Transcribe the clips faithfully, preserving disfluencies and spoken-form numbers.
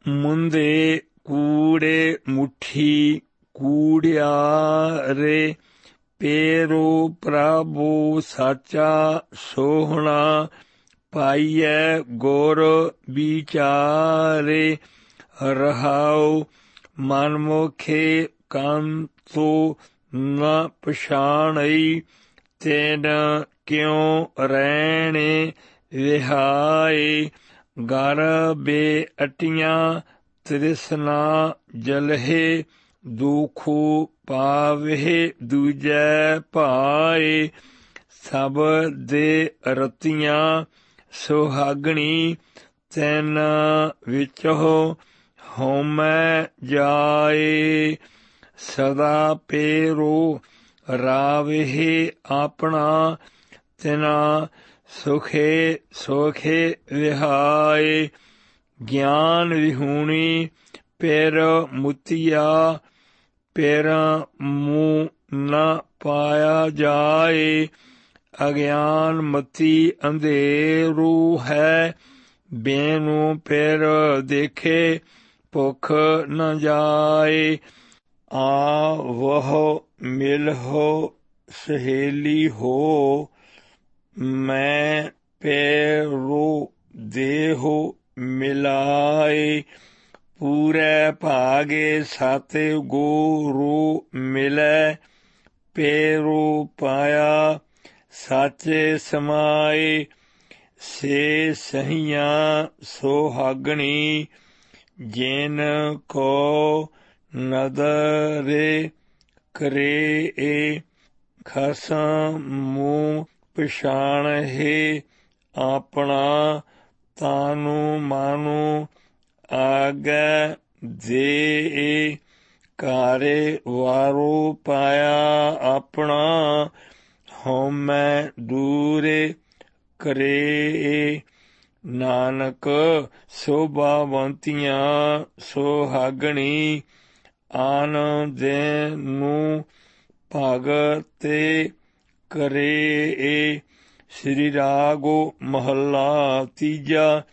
ਮੁੰਦੇ ਕੂੜੇ ਮੁੱਠੀ ਕੂੜਿਆਰੇ, ਪੇਰੋ ਪ੍ਰਭੂ ਸਾਚਾ ਸੋਹਣਾ, ਪਾਈਐ ਗੁਰ ਵਿਚਾਰੇ। ਰਹਾਉ ਮਨਮੁਖੇ ਕੰਤੋ ਨ ਪਛਾਣਈ, ਤੈਨ ਕਿਉ ਰਹਿਣੇ ਵਿਹਾਏ। ਗਰ ਬੇਅਟੀਆਂ ਤ੍ਰਿਸ਼ਨਾ ਜਲਹਿ, ਦੁਖੁ ਪਾਵਹਿ ਦੂਜੈ ਭਾਏ। ਸਭ ਦੇ ਰਤੀਆਂ ਸੁਹਾਗਣੀ, ਤੈਨ ਵਿਚਹੁ ਹਉਮੈ ਜਾਏ। ਸਦਾ ਪੇਰੋ ਰਾਵਹਿ ਆਪਣਾ, ਤਿਨਾ ਸੁਖੇ ਸੁਖੇ ਵਿਹਾਏ। ਗਿਆਨ ਵਿਹੂਣੀ ਪਿਰ ਮੁਤੀਆ, ਪਿਰ ਮੂੰਹ ਨ ਪਾਇਆ ਜਾਏ। ਅਗਿਆਨ ਮਤੀ ਅੰਧੇਰੂ ਹੈ, ਬੇਨੂੰ ਪਿਰ ਦੇਖੇ ਭੁਖ ਨ ਜਾਏ। ਆਵਹੁ ਮਿਲਹੁ ਸਹੇਲੀ ਹੋ, ਮੈਂ ਪੇਰੋ ਦੇਹੁ ਮਿਲਾਏ। ਪੂਰੇ ਭਾਗੇ ਸਤਿ ਗੁਰੂ ਮਿਲੈ, ਪੇਰੋ ਪਾਇਆ ਸਾਚੇ ਸਮਾਏ। ਸੇ ਸਹੀਆਂ ਸੁਹਾਗਣੀ, ਜਿਨ ਕੋ ਨਦਰੇ ਕਰੇ। ਖਸਮੁ ਪਛਾਣਹਿ ਆਪਣਾ, ਤਾਨੂ ਮਾਨੂ ਆਗੈ ਦੇ। ਘਾਰੇ ਵਾਰੋ ਪਾਇਆ ਆਪਣਾ, ਹਉਮੈ ਦੂਰੇ ਕਰੇ। ਨਾਨਕ ਸੋਭਾਵੰਤੀਆਂ ਸੁਹਾਗਣੀ, ਆਨ ਦੇਨੂ ਭਗਤਿ ਕਰੇ। ਸ੍ਰੀ ਰਾਗੋ ਮਹੱਲਾ ਤੀਜਾ।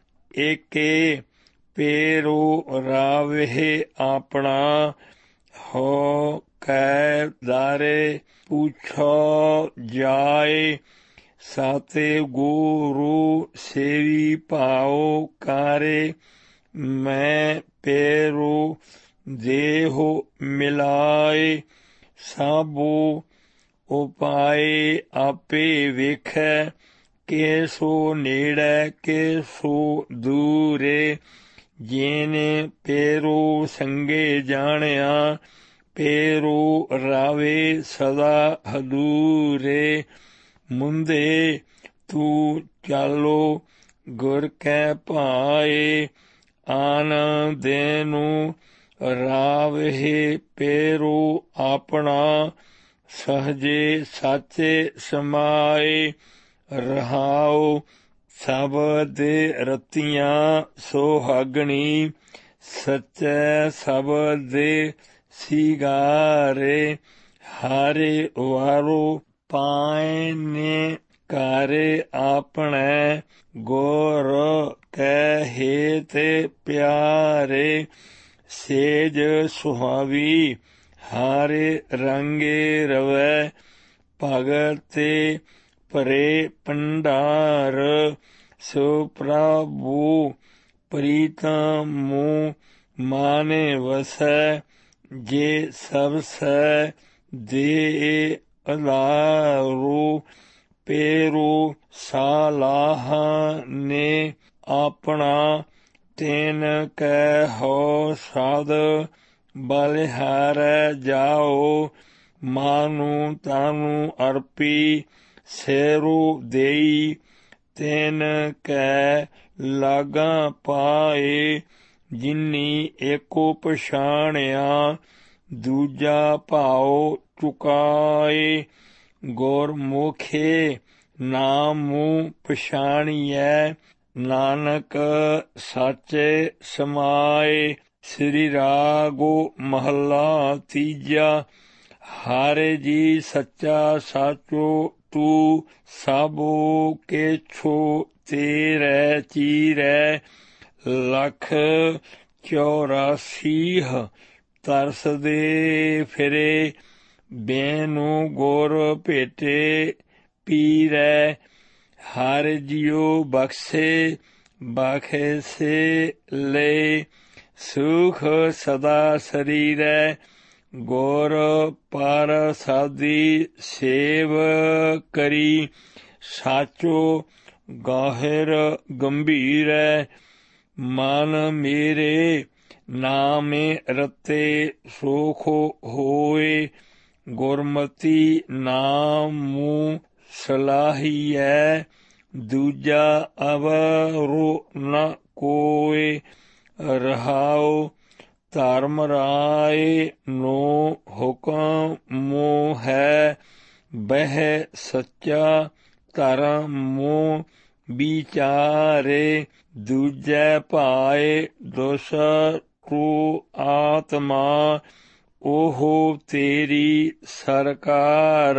ਏਕੇ ਪੇਰੋ ਰਾਵਹਿ ਆਪਣਾ, ਹੋ ਕੈ ਦਾਰੇ ਪੁੱਛੋ ਜਾਏ। ਸਾਤੇ ਗੁਰੂ ਸੇਵੀ ਭਾਉ ਕਾਰੇ, ਮੈਂ ਪੇਰੋ ਦੇਹੁ ਮਿਲਾਏ। ਸਾਬੋ ਉਪਾਏ ਆਪੇ ਵੇਖੈ, ਕੇ ਸੋ ਨੇੜੈ ਕੇ ਸੋ ਦੂਰੇ। ਜਿਨੇ ਪੇਰੋ ਸੰਗੇ ਜਾਣਿਆ, ਪੇਰੋ ਰਾਵੇ ਸਦਾ ਹਦੂਰੇ। ਮੁੰਦੇ ਤੂੰ ਚਾਲੋ ਗੁਰ ਕੈ ਭਾਏ, ਆਨ ਦੇਨੂ ਰਾਵਹਿ ਪੇਰੋ ਆਪਣਾ। ਸਹਜੇ ਸਾਚੇ ਸਮਾਏ। ਰਹਾਉ ਸਭ ਦੇ ਰਤੀਆਂ ਸੁਹਾਗਣੀ, ਸਚੈ ਸਭ ਦੇ ਸਿਗਾਰੇ। ਹਾਰੇ ਵਾਰੋ ਪਾਇਨੇ ਘਾਰੇ ਆਪਣੇ, ਗੁਰ ਕੈ ਹੇਤ ਪਿਆਰੇ। ਸੇਜ ਸੁਹਾਵੀ ਹਾਰੇ ਰੰਗੇ ਰਵੈ, ਭਗਤੇ ਭਰੇ ਭੰਡਾਰ। ਸੋ ਪ੍ਰਭੂ ਪ੍ਰੀਤਮੁ ਮਾਨੇ ਵਸੈ, ਜੇ ਸਭ ਸੈ ਦੇ ਅਲਾਰੂ। ਪੇਰੋ ਸਾਲਾਹਾਂ ਨੇ ਆਪਣਾ, ਤੈਨ ਕੈ ਹੋ ਸਾਧ ਬਲਿਹਾਰੈ ਜਾਓ। ਮਾਨੂ ਤਾਨੂ ਅਰਪੀ ਸੇਰੋ ਦੇਈ, ਤੈਨ ਕੈ ਲਾਗਾ ਪਾਏ। ਜਿਨੀ ਏਕੋ ਪਛਾਣਿਆ, ਦੂਜਾ ਭਾਉ ਚੁਕਾਏ। ਗੁਰਮੁਖੇ ਨਾਮੁ ਪਛਾਣੀਐ, ਨਾਨਕ ਸਾਚੇ ਸਮਾਏ। ਸ੍ਰੀ ਰਾਗੋ ਮਹੱਲਾ ਤੀਜਾ। ਹਾਰੇ ਜੀ ਸੱਚਾ ਸਾਚੋ ਤੂੰ, ਸਾਬੋ ਕੇਛੋ ਤੇਰੈ ਚੀਰੈ। ਲਖ ਚੌਰਾਸੀਹ ਤਰਸਦੇ ਫਿਰੇ, ਬੇਨੂੰ ਗੁਰ ਭੇਟੇ ਪੀਰੈ, ਹਰਿ ਜੀਉ ਬਖਸ਼ੇ ਬਖੇ ਸੇ ਲੈ, ਸੁਖ ਸਦਾ ਸਰੀਰੈ, ਗੁਰ ਪਰ ਸਾਦੀ ਸੇਵ ਕਰੀ, ਸਾਚੋ ਗਾਹਿਰ ਗੰਭੀਰੈ, ਮਨ ਮੇਰੇ ਨਾਮੇ ਰਤੇ ਸੁਖ ਹੋਏ, ਗੁਰਮਤੀ ਨਾਮੁ ਸਲਾਹੀਐ, ਦੂਜਾ ਅਵਰੁ ਨ ਕੋਇ, ਰਹਾਉ ਧਰਮ ਰਾਏ ਨੋ ਹੁਕਮੁ ਹੈ, ਬਹਿ ਸੱਚਾ ਧਰਮੁ ਵਿਚਾਰੇ, ਦੂਜੈ ਭਾਏ ਦੁਸਟੁ ਆਤਮਾ, ਉਹ ਤੇਰੀ ਸਰਕਾਰ,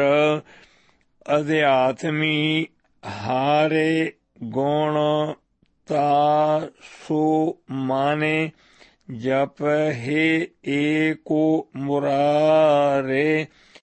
ਅਧਿਆਤਮੀ ਹਾਰੇ ਗੁਣ ਤਾ ਸੋ ਮਾਨੇ, ਜਪ ਹੈ ਏਕੋ ਮੁਰਾਰੇ,